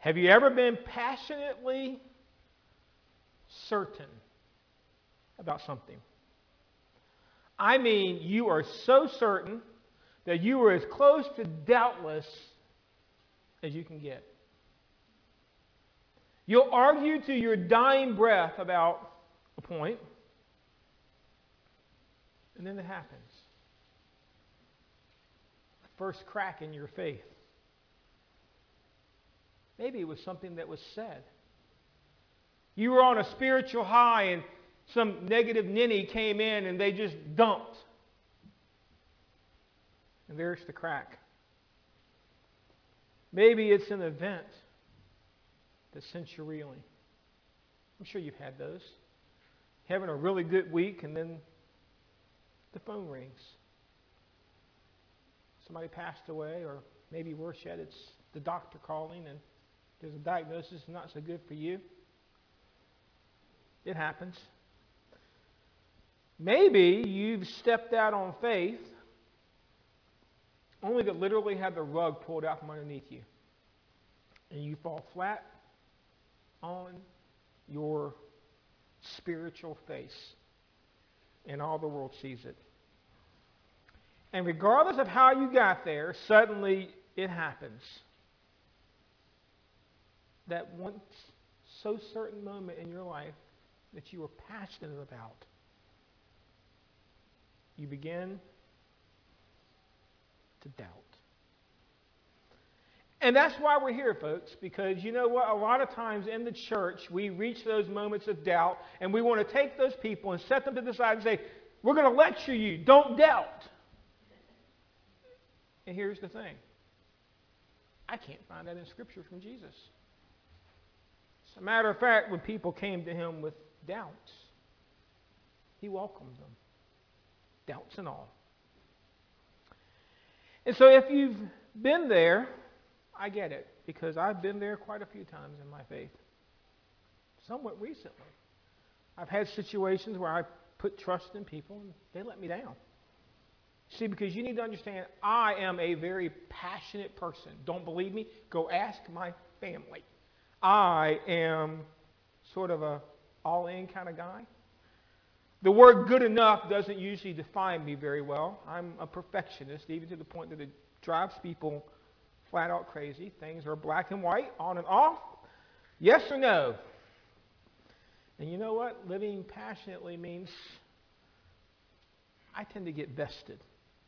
Have you ever been passionately certain about something? I mean, you are so certain that you are as close to doubtless as you can get. You'll argue to your dying breath about a point, and then it happens. The first crack in your faith. Maybe it was something that was said. You were on a spiritual high and some negative ninny came in and they just dumped. And there's the crack. Maybe it's an event that sent you reeling. I'm sure you've had those. Having a really good week and then the phone rings. Somebody passed away, or maybe worse yet, it's the doctor calling and there's a diagnosis not so good for you. It happens. Maybe you've stepped out on faith only to literally have the rug pulled out from underneath you. And you fall flat on your spiritual face. And all the world sees it. And regardless of how you got there, suddenly it happens. That once so certain moment in your life that you were passionate about, you begin to doubt. And that's why we're here, folks, because you know what? A lot of times in the church, we reach those moments of doubt, and we want to take those people and set them to the side and say, we're going to lecture you. Don't doubt. And here's the thing. I can't find that in Scripture from Jesus. As a matter of fact, when people came to him with doubts, he welcomed them. Doubts and all. And so if you've been there, I get it, because I've been there quite a few times in my faith. Somewhat recently. I've had situations where I put trust in people and they let me down. See, because you need to understand, I am a very passionate person. Don't believe me? Go ask my family. I am sort of a all-in kind of guy. The word good enough doesn't usually define me very well. I'm a perfectionist, even to the point that it drives people flat out crazy. Things are black and white, on and off, yes or no. And you know what? Living passionately means I tend to get vested.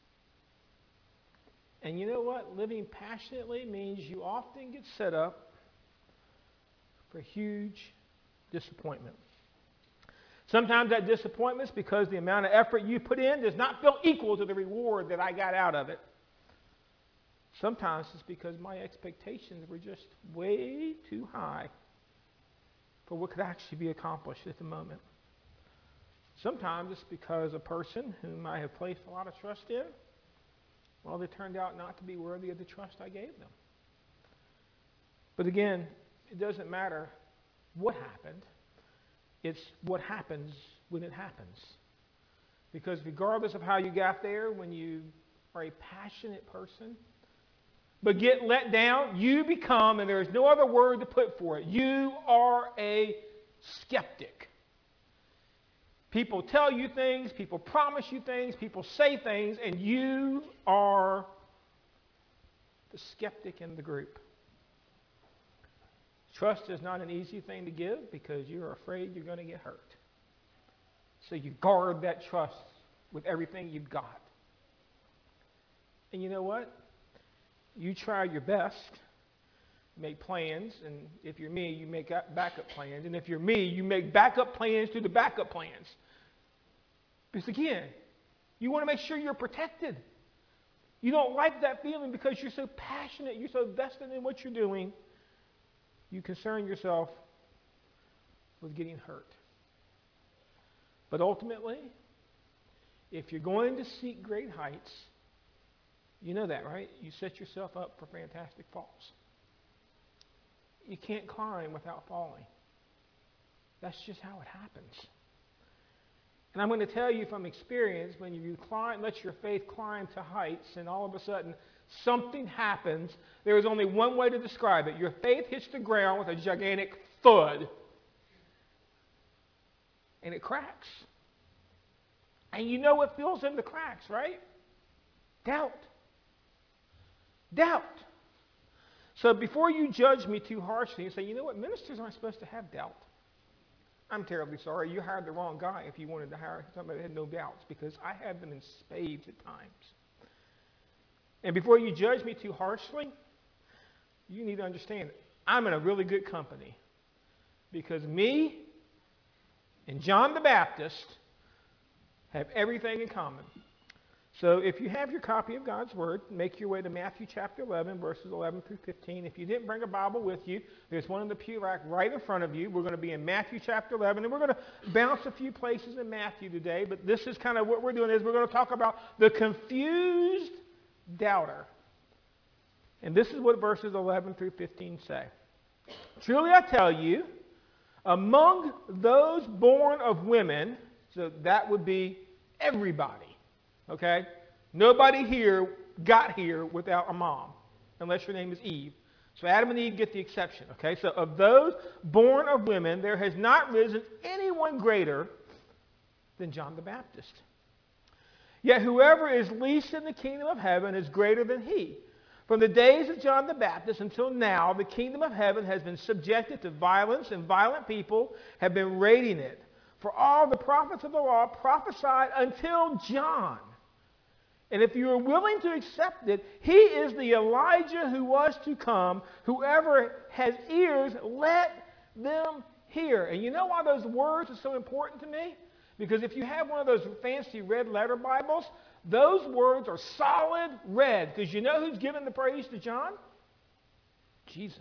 And you know what? Living passionately means you often get set up for huge disappointment. Sometimes that disappointment is because the amount of effort you put in does not feel equal to the reward that I got out of it. Sometimes it's because my expectations were just way too high for what could actually be accomplished at the moment. Sometimes it's because a person whom I have placed a lot of trust in, well, they turned out not to be worthy of the trust I gave them. But again, it doesn't matter what happened. It's what happens when it happens. Because regardless of how you got there, when you are a passionate person, but get let down, you become, and there is no other word to put for it, you are a skeptic. People tell you things, people promise you things, people say things, and you are the skeptic in the group. Trust is not an easy thing to give because you're afraid you're going to get hurt. So you guard that trust with everything you've got. And you know what? You try your best, make plans, and if you're me, you make backup plans. And if you're me, you make backup plans to the backup plans. Because again, you want to make sure you're protected. You don't like that feeling because you're so passionate, you're so vested in what you're doing. You concern yourself with getting hurt. But ultimately, if you're going to seek great heights, you know that, right? You set yourself up for fantastic falls. You can't climb without falling. That's just how it happens. And I'm going to tell you from experience, when you climb, let your faith climb to heights, and all of a sudden something happens. There is only one way to describe it. Your faith hits the ground with a gigantic thud, and it cracks. And you know what fills in the cracks, right? Doubt. Doubt. So before you judge me too harshly and say, you know what, ministers aren't supposed to have doubt. I'm terribly sorry. You hired the wrong guy if you wanted to hire somebody that had no doubts, because I had them in spades at times. And before you judge me too harshly, you need to understand I'm in a really good company, because me and John the Baptist have everything in common. So if you have your copy of God's Word, make your way to Matthew chapter 11, verses 11 through 15. If you didn't bring a Bible with you, there's one in the pew rack right in front of you. We're going to be in Matthew chapter 11, and we're going to bounce a few places in Matthew today, but this is kind of what we're doing is we're going to talk about the confused doubter. And this is what verses 11 through 15 say. Truly I tell you, among those born of women, so that would be everybody, okay? Nobody here got here without a mom, unless your name is Eve. So Adam and Eve get the exception, okay? So of those born of women, there has not risen anyone greater than John the Baptist. Yet whoever is least in the kingdom of heaven is greater than he. From the days of John the Baptist until now, the kingdom of heaven has been subjected to violence, and violent people have been raiding it. For all the prophets of the law prophesied until John. And if you are willing to accept it, he is the Elijah who was to come. Whoever has ears, let them hear. And you know why those words are so important to me? Because if you have one of those fancy red letter Bibles, those words are solid red. Because you know who's giving the praise to John? Jesus.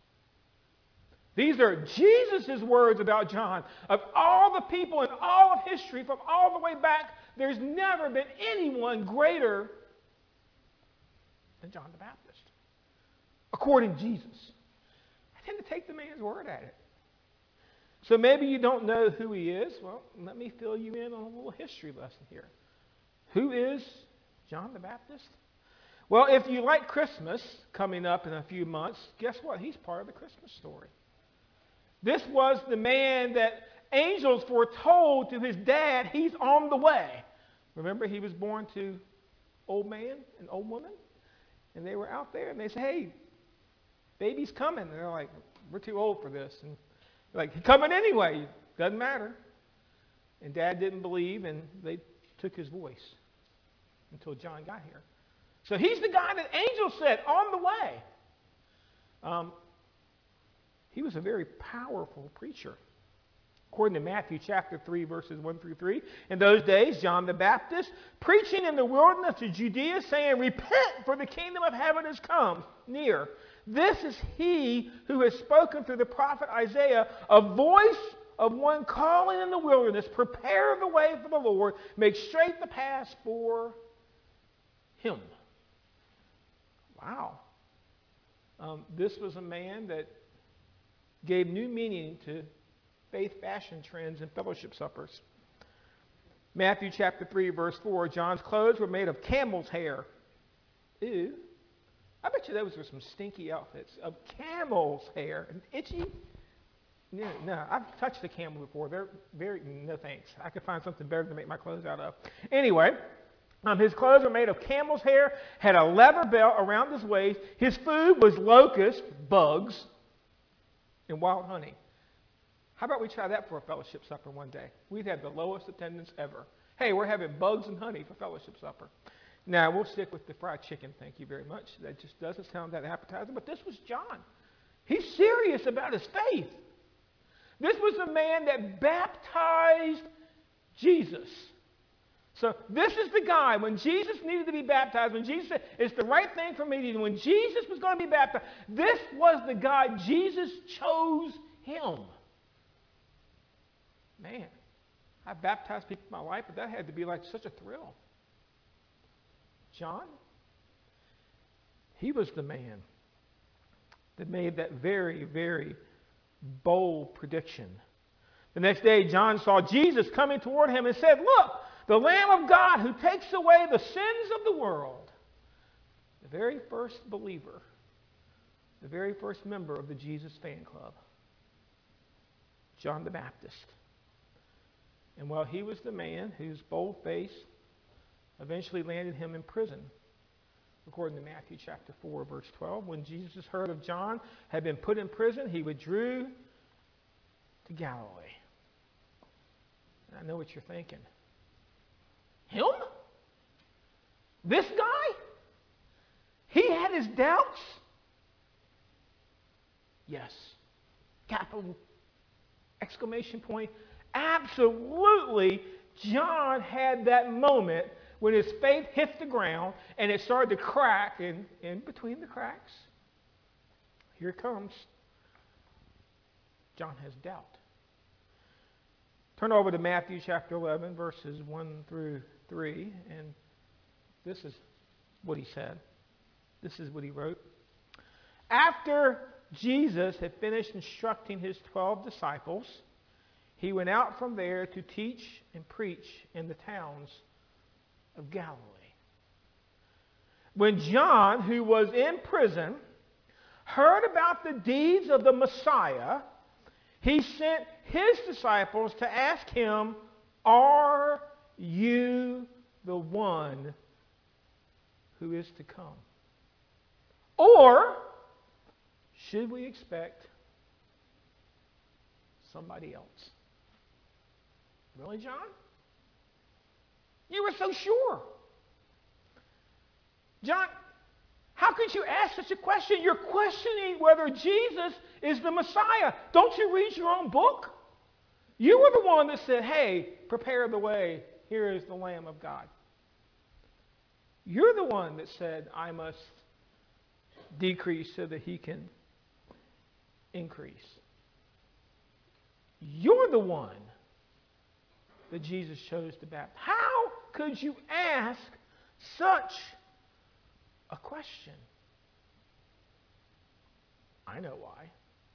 These are Jesus' words about John. Of all the people in all of history, from all the way back, there's never been anyone greater than John the Baptist, according to Jesus. I tend to take the man's word at it. So maybe you don't know who he is. Well, let me fill you in on a little history lesson here. Who is John the Baptist? Well, if you like Christmas coming up in a few months, guess what? He's part of the Christmas story. This was the man that angels foretold to his dad he's on the way. Remember, he was born to old man and old woman? And they were out there, and they said, hey, baby's coming. And they're like, we're too old for this. And they're like, he's coming anyway. Doesn't matter. And Dad didn't believe, and they took his voice until John got here. So he's the guy that angels said, on the way. He was a very powerful preacher. According to Matthew chapter 3, verses 1 through 3, in those days, John the Baptist, preaching in the wilderness of Judea, saying, repent, for the kingdom of heaven has come near. This is he who has spoken through the prophet Isaiah, a voice of one calling in the wilderness, prepare the way for the Lord, make straight the path for him. Wow. This was a man that gave new meaning to faith fashion trends and fellowship suppers. Matthew chapter 3, verse 4, John's clothes were made of camel's hair. Ew. I bet you those were some stinky outfits of camel's hair. Itchy? No, I've touched a camel before. They're very, no thanks. I could find something better to make my clothes out of. Anyway, his clothes were made of camel's hair, had a leather belt around his waist. His food was locusts, bugs, and wild honey. How about we try that for a fellowship supper one day? We'd have the lowest attendance ever. Hey, we're having bugs and honey for fellowship supper. Now, we'll stick with the fried chicken, thank you very much. That just doesn't sound that appetizing, but this was John. He's serious about his faith. This was the man that baptized Jesus. So this is the guy, when Jesus needed to be baptized, when Jesus said, it's the right thing for me to do, when Jesus was going to be baptized, this was the guy. Jesus chose him. Man, I've baptized people in my life, but that had to be like such a thrill. John, he was the man that made that very, very bold prediction. The next day, John saw Jesus coming toward him and said, look, the Lamb of God who takes away the sins of the world. the very first believer, the very first member of the Jesus Fan Club, John the Baptist. And while he was the man whose bold face eventually landed him in prison, according to Matthew chapter 4, verse 12, when Jesus heard of John had been put in prison, he withdrew to Galilee. And I know what you're thinking. Him? This guy? He had his doubts? Yes. Capital exclamation point. Absolutely, John had that moment when his faith hit the ground and it started to crack in between the cracks. Here it comes. John has doubt. Turn over to Matthew chapter 11, verses 1 through 3, and this is what he said. This is what he wrote. After Jesus had finished instructing his 12 disciples, he went out from there to teach and preach in the towns of Galilee. When John, who was in prison, heard about the deeds of the Messiah, he sent his disciples to ask him, "Are you the one who is to come? Or should we expect somebody else?" Really, John? You were so sure. John, how could you ask such a question? You're questioning whether Jesus is the Messiah. Don't you read your own book? You were the one that said, "Hey, prepare the way. Here is the Lamb of God." You're the one that said, "I must decrease so that he can increase." You're the one that Jesus chose to baptize. How could you ask such a question? I know why.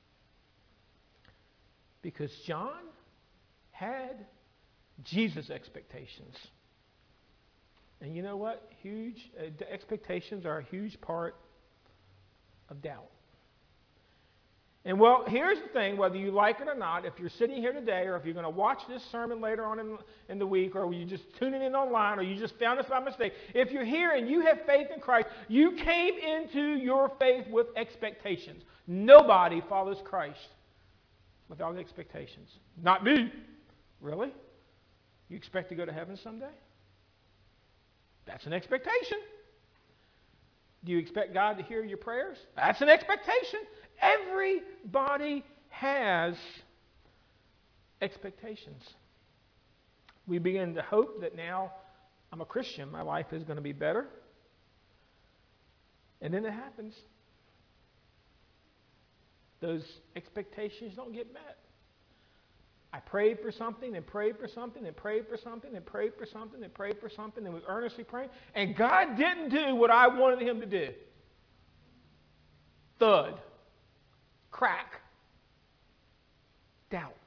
Because John had Jesus' expectations. And you know what? Expectations are a huge part of doubt. And well, here's the thing, whether you like it or not, if you're sitting here today or if you're going to watch this sermon later on in the week, or you're just tuning in online, or you just found us by mistake, if you're here and you have faith in Christ, you came into your faith with expectations. Nobody follows Christ without expectations. Not me. Really? You expect to go to heaven someday? That's an expectation. Do you expect God to hear your prayers? That's an expectation. Everybody has expectations. We begin to hope that now I'm a Christian, my life is going to be better. And then it happens. Those expectations don't get met. I prayed for something and prayed for something and prayed for something and prayed for something and prayed for something and was earnestly praying, and God didn't do what I wanted him to do. Thud. Crack. Doubt.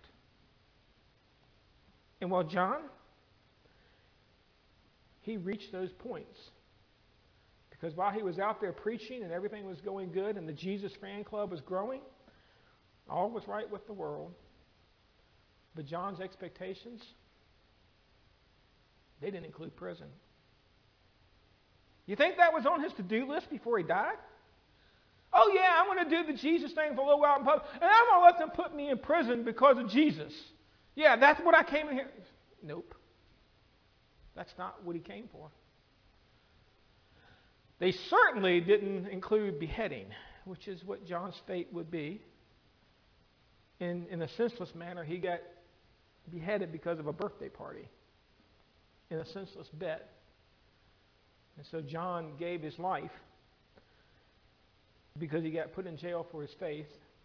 And while John, he reached those points. Because while he was out there preaching and everything was going good and the Jesus Fan Club was growing, all was right with the world. But John's expectations, they didn't include prison. You think that was on his to-do list before he died? Oh yeah, I'm going to do the Jesus thing for a little while in public, and I'm going to let them put me in prison because of Jesus. Yeah, that's what I came in here. Nope. That's not what he came for. They certainly didn't include beheading, which is what John's fate would be. In a senseless manner, he got beheaded because of a birthday party in a senseless bet. And so John gave his life because he got put in jail for his faith.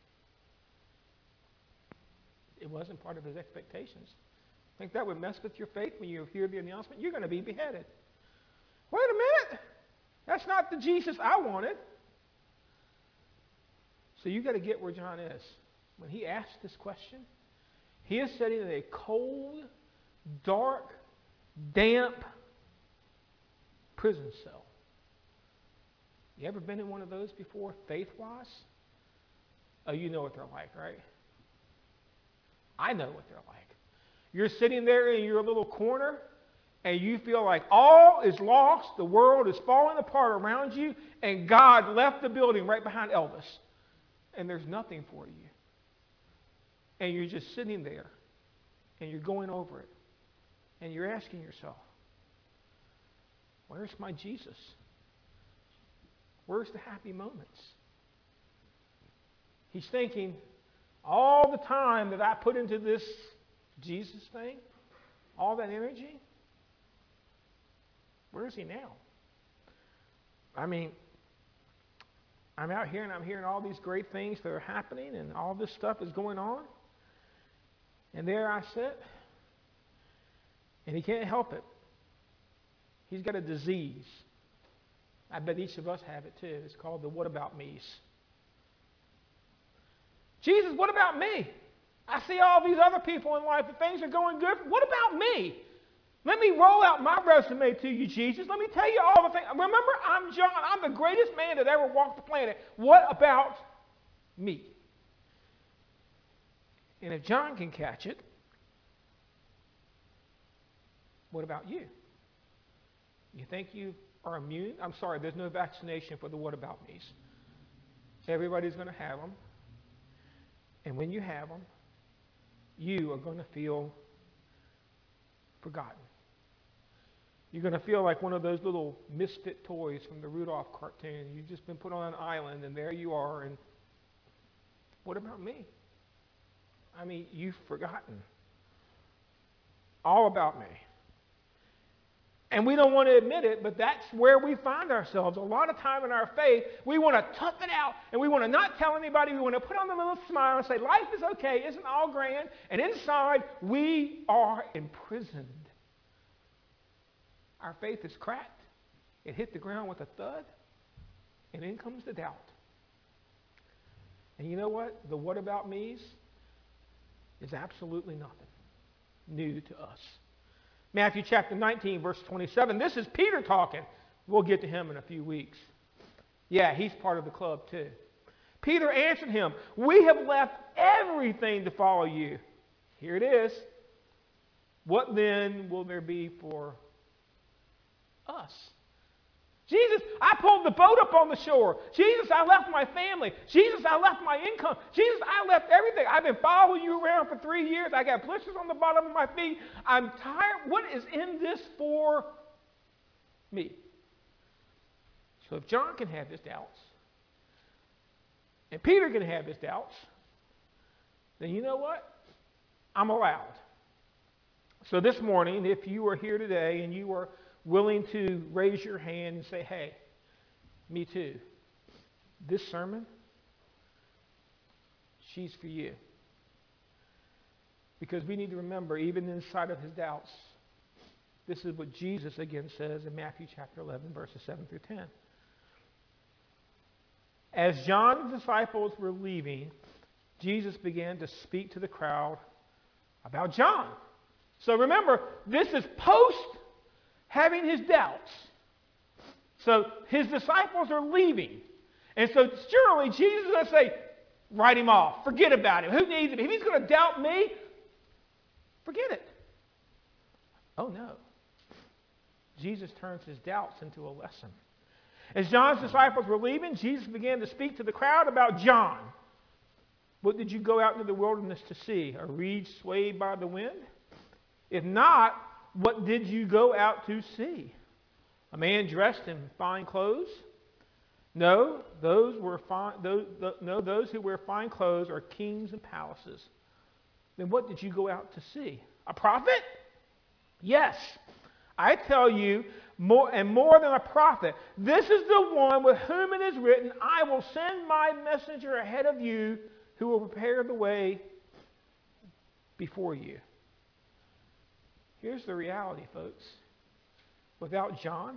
It wasn't part of his expectations. Think that would mess with your faith when you hear the announcement? You're going to be beheaded. Wait a minute. That's not the Jesus I wanted. So you got to get where John is. When he asked this question, he is sitting in a cold, dark, damp prison cell. You ever been in one of those before, faith-wise? Oh, you know what they're like, right? I know what they're like. You're sitting there in your little corner, and you feel like all is lost, the world is falling apart around you, and God left the building right behind Elvis, and there's nothing for you. And you're just sitting there, and you're going over it, and you're asking yourself, where's my Jesus? Where's the happy moments? He's thinking, all the time that I put into this Jesus thing, all that energy, where is he now? I mean, I'm out here and I'm hearing all these great things that are happening and all this stuff is going on. And there I sit, and he can't help it. He's got a disease. I bet each of us have it too. It's called the what about me's. Jesus, what about me? I see all these other people in life, and things are going good. What about me? Let me roll out my resume to you, Jesus. Let me tell you all the things. Remember, I'm John. I'm the greatest man that ever walked the planet. What about me? And if John can catch it, what about you? You think you are immune? I'm sorry, there's no vaccination for the what about me's. Everybody's going to have them. And when you have them, you are going to feel forgotten. You're going to feel like one of those little misfit toys from the Rudolph cartoon. You've just been put on an island, and there you are, and what about me? I mean, you've forgotten all about me. And we don't want to admit it, but that's where we find ourselves. A lot of time in our faith, we want to tough it out, and we want to not tell anybody. We want to put on a little smile and say, life is okay, isn't all grand. And inside, we are imprisoned. Our faith is cracked. It hit the ground with a thud, and in comes the doubt. And you know what? The what about me's is absolutely nothing new to us. Matthew chapter 19, verse 27. This is Peter talking. We'll get to him in a few weeks. Yeah, he's part of the club too. Peter answered him, we have left everything to follow you. Here it is. What then will there be for us? Jesus, I pulled the boat up on the shore. Jesus, I left my family. Jesus, I left my income. Jesus, I left everything. I've been following you around for 3 years. I got blisters on the bottom of my feet. I'm tired. What is in this for me? So if John can have his doubts, and Peter can have his doubts, then you know what? I'm allowed. So this morning, if you are here today and you are willing to raise your hand and say, hey, me too. This sermon, she's for you. Because we need to remember, even inside of his doubts, this is what Jesus again says in Matthew chapter 11, verses 7 through 10. As John's disciples were leaving, Jesus began to speak to the crowd about John. So remember, this is post having his doubts. So his disciples are leaving. And so surely Jesus is going to say, write him off. Forget about him. Who needs him? If he's going to doubt me, forget it. Oh no. Jesus turns his doubts into a lesson. As John's disciples were leaving, Jesus began to speak to the crowd about John. What did you go out into the wilderness to see? A reed swayed by the wind? If not, what did you go out to see? A man dressed in fine clothes? No, those who wear fine clothes are kings and palaces. Then what did you go out to see? A prophet? Yes, I tell you, more than a prophet. This is the one with whom it is written, I will send my messenger ahead of you who will prepare the way before you. Here's the reality, folks. Without John,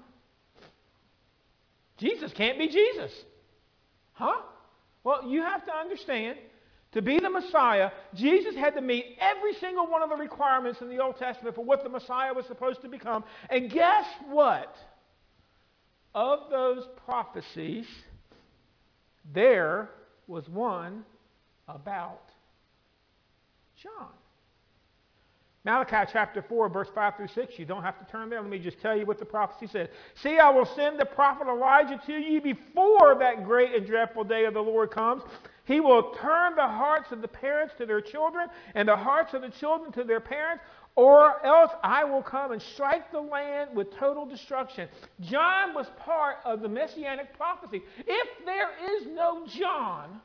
Jesus can't be Jesus. Huh? Well, you have to understand, to be the Messiah, Jesus had to meet every single one of the requirements in the Old Testament for what the Messiah was supposed to become. And guess what? of those prophecies, there was one about John. Malachi chapter 4, verse 5 through 6. You don't have to turn there. Let me just tell you what the prophecy says. See, I will send the prophet Elijah to you before that great and dreadful day of the Lord comes. He will turn the hearts of the parents to their children and the hearts of the children to their parents, or else I will come and strike the land with total destruction. John was part of the messianic prophecy. If there is no John,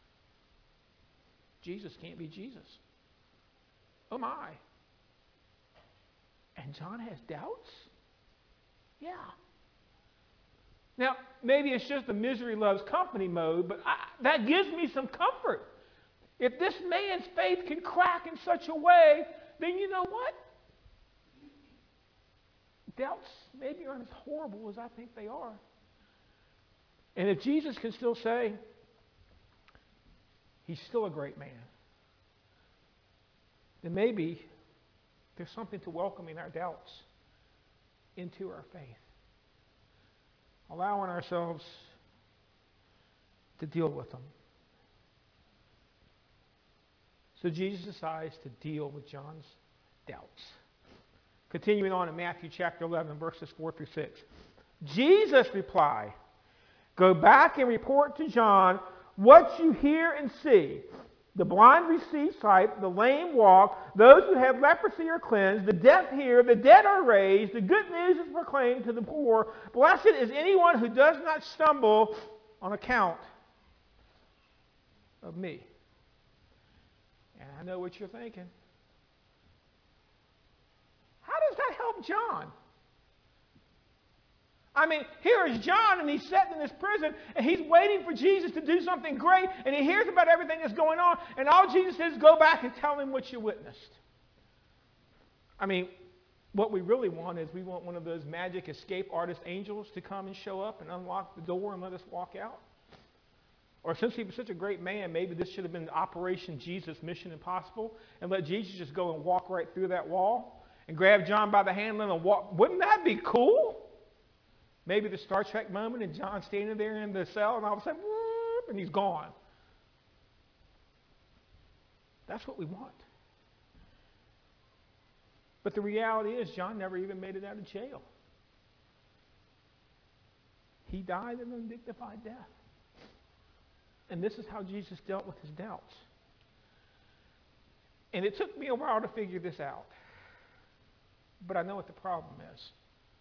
Jesus can't be Jesus. Oh my. And John has doubts? Yeah. Now, maybe it's just the misery loves company mode, but that gives me some comfort. If this man's faith can crack in such a way, then you know what? Doubts maybe aren't as horrible as I think they are. And if Jesus can still say, he's still a great man, then maybe there's something to welcoming our doubts into our faith. Allowing ourselves to deal with them. So Jesus decides to deal with John's doubts. Continuing on in Matthew chapter 11, verses 4 through 6. Jesus replied, "Go back and report to John what you hear and see. The blind receive sight, the lame walk, those who have leprosy are cleansed, the deaf hear, the dead are raised, the good news is proclaimed to the poor. Blessed is anyone who does not stumble on account of me." And I know what you're thinking. How does that help John? I mean, here is John, and he's sitting in this prison, and he's waiting for Jesus to do something great, and he hears about everything that's going on, and all Jesus says is go back and tell him what you witnessed. I mean, what we really want is we want one of those magic escape artist angels to come and show up and unlock the door and let us walk out. Or since he was such a great man, maybe this should have been Operation Jesus Mission Impossible, and let Jesus just go and walk right through that wall and grab John by the hand and let him walk. Wouldn't that be cool? Maybe the Star Trek moment and John standing there in the cell and all of a sudden, whoop, and he's gone. That's what we want. But the reality is John never even made it out of jail. He died an undignified death. And this is how Jesus dealt with his doubts. And it took me a while to figure this out. But I know what the problem is.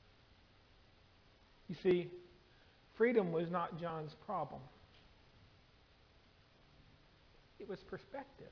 You see, freedom was not John's problem. It was perspective.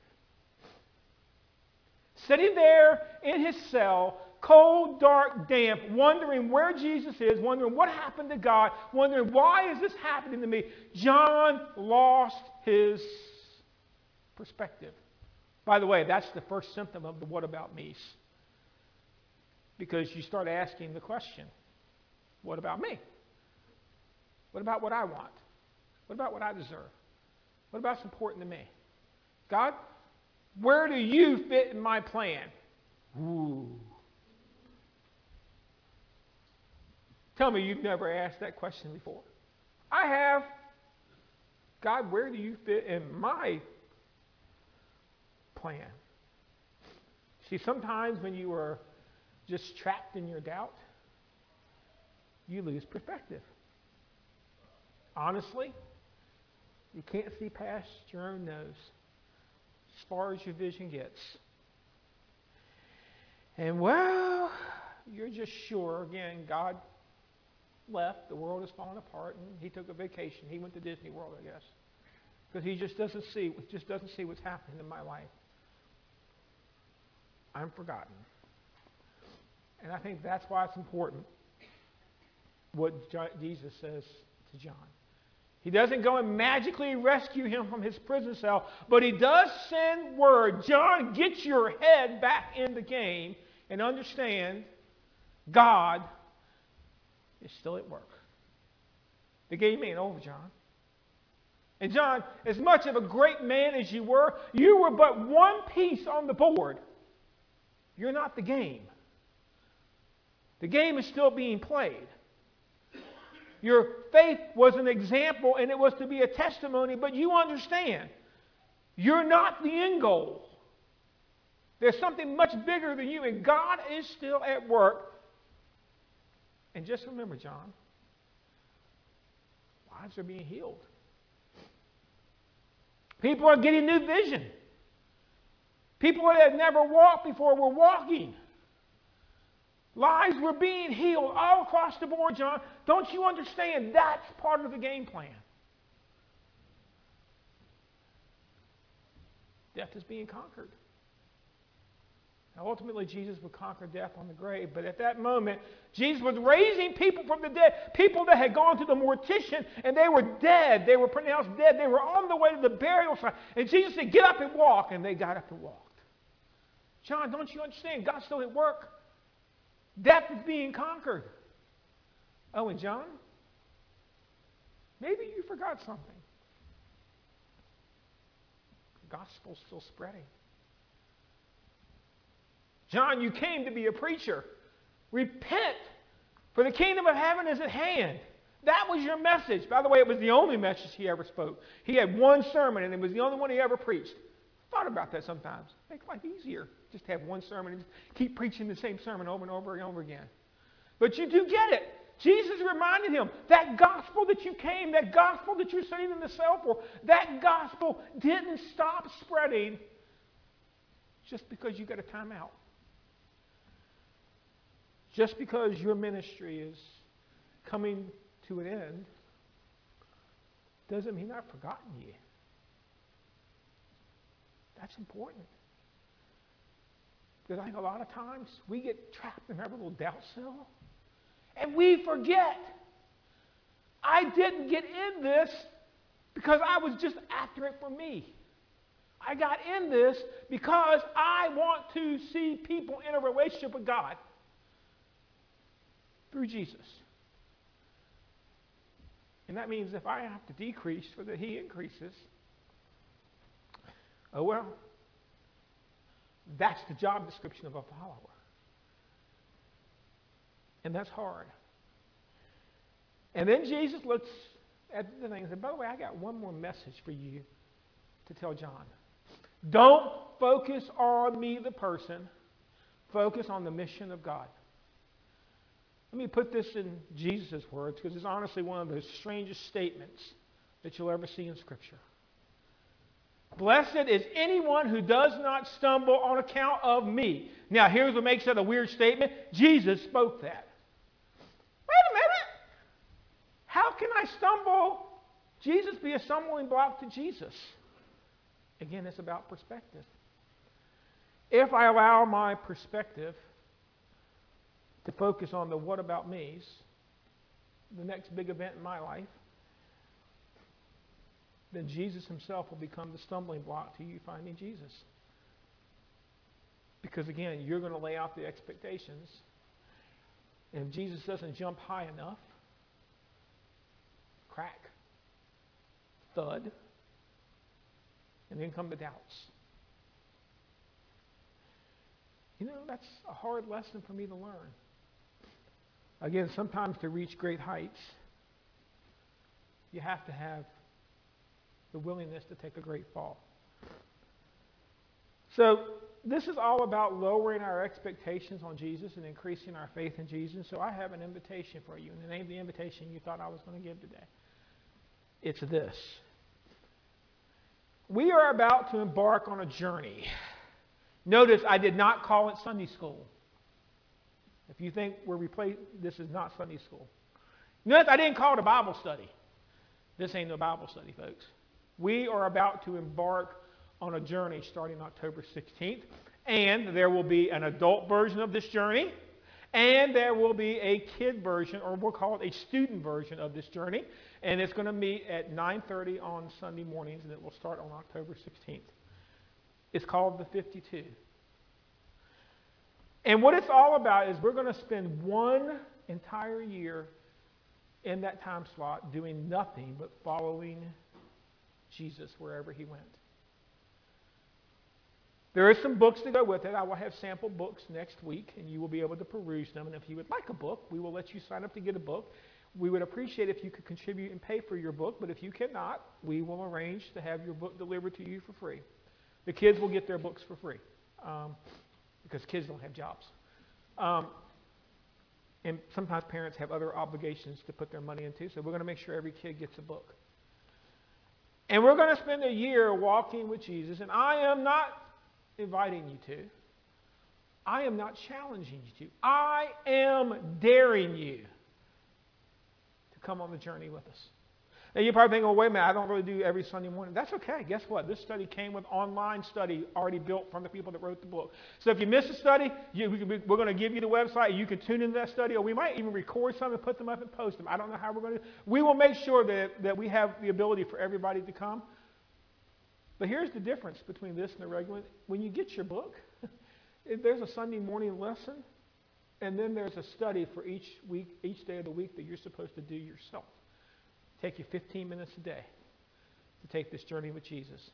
Sitting there in his cell, cold, dark, damp, wondering where Jesus is, wondering what happened to God, wondering why is this happening to me, John lost his perspective. By the way, that's the first symptom of the what about me's. Because you start asking the question, what about me? What about what I want? What about what I deserve? What about what's important to me? God, where do you fit in my plan? Ooh. Tell me you've never asked that question before. I have. God, where do you fit in my plan? See, sometimes when you are just trapped in your doubt, you lose perspective. Honestly, you can't see past your own nose as far as your vision gets. And well, you're just sure, again, God left, the world is falling apart, and he took a vacation. He went to Disney World, I guess. Because he just doesn't see what's happening in my life. I'm forgotten. And I think that's why it's important what Jesus says to John. He doesn't go and magically rescue him from his prison cell, but he does send word, John, get your head back in the game and understand God is still at work. The game ain't over, John. And John, as much of a great man as you were but one piece on the board. You're not the game. The game is still being played. Your faith was an example and it was to be a testimony, but you understand, you're not the end goal. There's something much bigger than you, and God is still at work. And just remember, John, lives are being healed. People are getting new vision. People that had never walked before were walking. Lives were being healed all across the board, John. Don't you understand? That's part of the game plan. Death is being conquered. Now, ultimately, Jesus would conquer death on the grave, but at that moment, Jesus was raising people from the dead, people that had gone to the mortician, and they were dead. They were pronounced dead. They were on the way to the burial site. And Jesus said, get up and walk, and they got up and walked. John, don't you understand? God's still at work. Death is being conquered. Oh, and John, maybe you forgot something. The gospel's still spreading. John, you came to be a preacher. Repent, for the kingdom of heaven is at hand. That was your message. By the way, it was the only message he ever spoke. He had one sermon, and it was the only one he ever preached. Thought about that sometimes. Make life easier. Just have one sermon and keep preaching the same sermon over and over and over again. But you do get it. Jesus reminded him, that gospel that you came, that gospel that you're sitting in the cell for, that gospel didn't stop spreading just because you got a timeout. Just because your ministry is coming to an end doesn't mean I've forgotten you. That's important. Because I think a lot of times we get trapped in our little doubt cell and we forget. I didn't get in this because I was just after it for me. I got in this because I want to see people in a relationship with God through Jesus. And that means if I have to decrease so that he increases, oh well, that's the job description of a follower. And that's hard. And then Jesus looks at the thing and said, by the way, I got one more message for you to tell John. Don't focus on me, the person. Focus on the mission of God. Let me put this in Jesus' words, because it's honestly one of the strangest statements that you'll ever see in Scripture. Blessed is anyone who does not stumble on account of me. Now, here's what makes that a weird statement. Jesus spoke that. Wait a minute. How can I stumble? Jesus be a stumbling block to Jesus. Again, it's about perspective. If I allow my perspective to focus on the what about me's, the next big event in my life, then Jesus himself will become the stumbling block to you finding Jesus. Because again, you're going to lay out the expectations. And if Jesus doesn't jump high enough, crack, thud, and then come the doubts. You know, that's a hard lesson for me to learn. Again, sometimes to reach great heights, you have to have the willingness to take a great fall. So this is all about lowering our expectations on Jesus and increasing our faith in Jesus. So I have an invitation for you. And the name of the invitation you thought I was going to give today. It's this. We are about to embark on a journey. Notice I did not call it Sunday school. If you think this is not Sunday school. Notice I didn't call it a Bible study. This ain't no Bible study, folks. We are about to embark on a journey starting October 16th. And there will be an adult version of this journey. And there will be a kid version, or we'll call it a student version of this journey. And it's going to meet at 9:30 on Sunday mornings, and it will start on October 16th. It's called the 52. And what it's all about is we're going to spend one entire year in that time slot doing nothing but following Jesus wherever he went. There are some books to go with it. I will have sample books next week, and you will be able to peruse them. And if you would like a book, we will let you sign up to get a book. We would appreciate if you could contribute and pay for your book, but if you cannot, we will arrange to have your book delivered to you for free. The kids will get their books for free because kids don't have jobs. And sometimes parents have other obligations to put their money into, so we're going to make sure every kid gets a book. And we're going to spend a year walking with Jesus, and I am not inviting you to. I am not challenging you to. I am daring you to come on the journey with us. Now you're probably thinking, well, wait a minute, I don't really do every Sunday morning. That's okay. Guess what? This study came with online study already built from the people that wrote the book. So if you miss a study, we're going to give you the website. You can tune into that study, or we might even record some and put them up and post them. I don't know how we're going to do it. We will make sure that we have the ability for everybody to come. But here's the difference between this and the regular. When you get your book, there's a Sunday morning lesson, and then there's a study for each week, each day of the week that you're supposed to do yourself. Take you 15 minutes a day to take this journey with Jesus.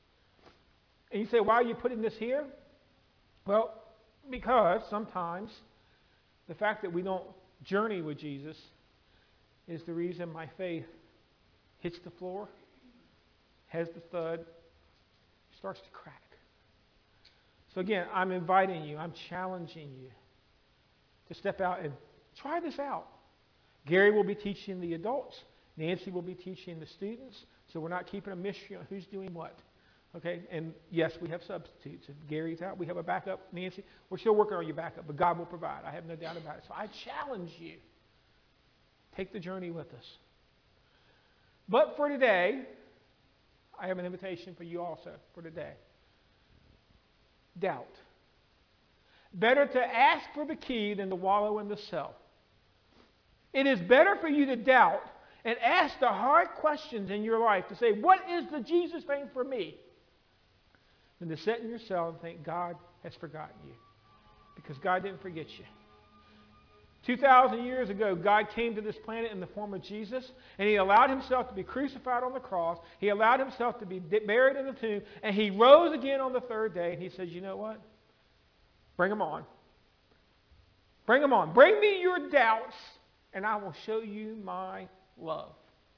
And you say, why are you putting this here? Well, because sometimes the fact that we don't journey with Jesus is the reason my faith hits the floor, has the thud, starts to crack. So again, I'm inviting you, I'm challenging you to step out and try this out. Gary will be teaching the adults. Nancy will be teaching the students, so we're not keeping a mystery on who's doing what. Okay? And yes, we have substitutes. If Gary's out, we have a backup. Nancy, we're still working on your backup, but God will provide. I have no doubt about it. So I challenge you. Take the journey with us. But for today, I have an invitation for you also for today. Doubt. Better to ask for the key than to wallow in the cell. It is better for you to doubt and ask the hard questions in your life to say, what is the Jesus thing for me? Than to sit in your cell and think God has forgotten you. Because God didn't forget you. 2,000 years ago, God came to this planet in the form of Jesus, and he allowed himself to be crucified on the cross. He allowed himself to be buried in the tomb, and he rose again on the third day, and he says, you know what? Bring them on. Bring them on. Bring me your doubts, and I will show you my love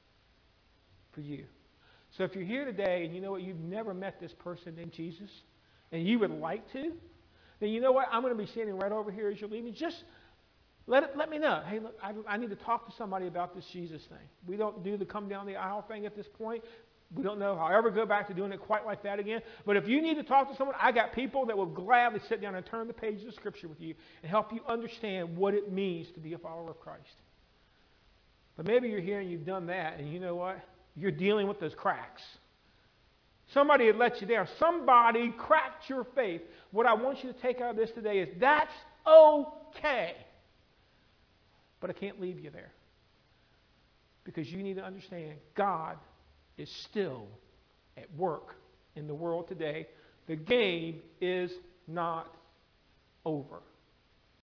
for you. So if you're here today and you know what, you've never met this person named Jesus, and you would like to, then you know what, I'm going to be standing right over here as you're leaving. Just let me know. Hey, look, I need to talk to somebody about this Jesus thing. We don't do the come down the aisle thing at this point. We don't know how I'll ever go back to doing it quite like that again. But if you need to talk to someone, I got people that will gladly sit down and turn the pages of Scripture with you and help you understand what it means to be a follower of Christ. But maybe you're here and you've done that, and you know what? You're dealing with those cracks. Somebody had let you down. Somebody cracked your faith. What I want you to take out of this today is that's okay. But I can't leave you there. Because you need to understand God is still at work in the world today. The game is not over.